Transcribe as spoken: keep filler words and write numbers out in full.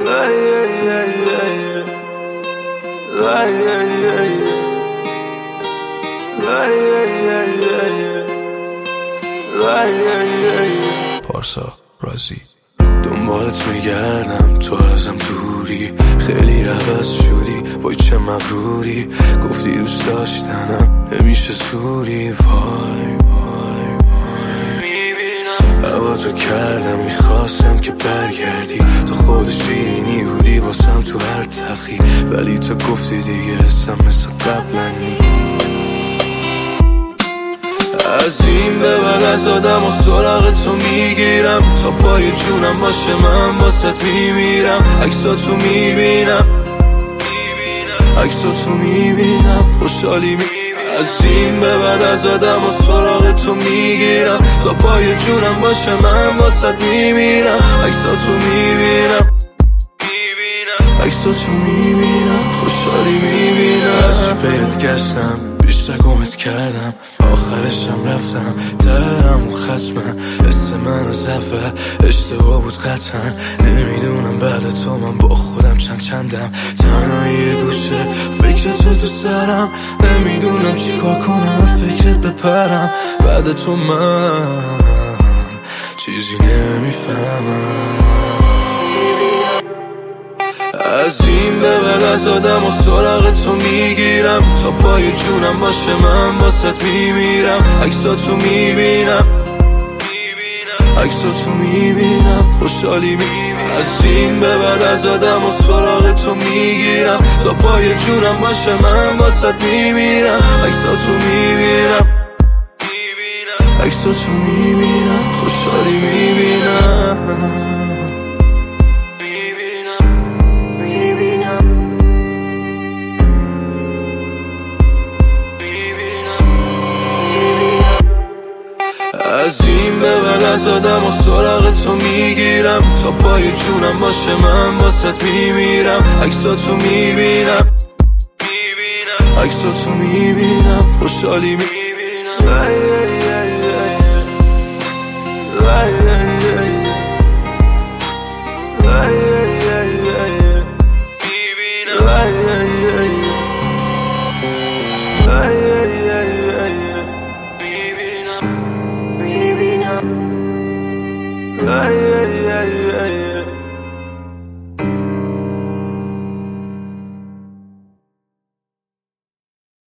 پارسا رازی دنبالت میگردم، تو ازم دوری، خیلی عوض شدی، وای چه مغروری، گفتی دوست داشتنم نمیشه زوری، وای وای وای هوا تو کردم، میخواستم که برگردی، تو خود شیرینی بودی واسم تو هر تخی، ولی تو گفتی دیگه اسم مثل قبلا نی. از این به بعد از آدم و سراغ تو میگیرم، تا پای جونم باشه من باست میمیرم، عکساتو میبینم عکساتو میبینم خوشحالی میبینم. از این به بعد از آدم و سراغ تو میگیرم، تا پای جونم باشه من باست میمیرم، عکساتو میبینم عکساتو میبینم خوشحالی میبینم. هرچی پیت گشتم بیشتر گمت کردم، آخرشم رفتم دلم و ختمه، اسم من از اول اشتباه بود قطعا، نمیدونم بعد تو من با خودم چند چندم، تنهایی گوشه فکر تو تو سرم، نمیدونم چی کار کنم فکرت بپرم، بعد تو من چیزی نمیفهمم. از این به بعد از آدم و سراغ تو میگیرم، تا پای جونم باشه من باست میمیرم، عکساتو میبینم عکساتو میبینم خوشحالی میبینم. از این به بعد از آدم و سراغ تو میگیرم، تا پای جونم باشه من باست میمیرم، عکساتو میبینم عکساتو میبینم خوشحالی میبینم. از این به بعد از آدم و سراغ تو میگیرم، تا پای جونم باشه من باست میمیرم، عکساتو میبینم عکساتو میبینم خوشحالی میبینم.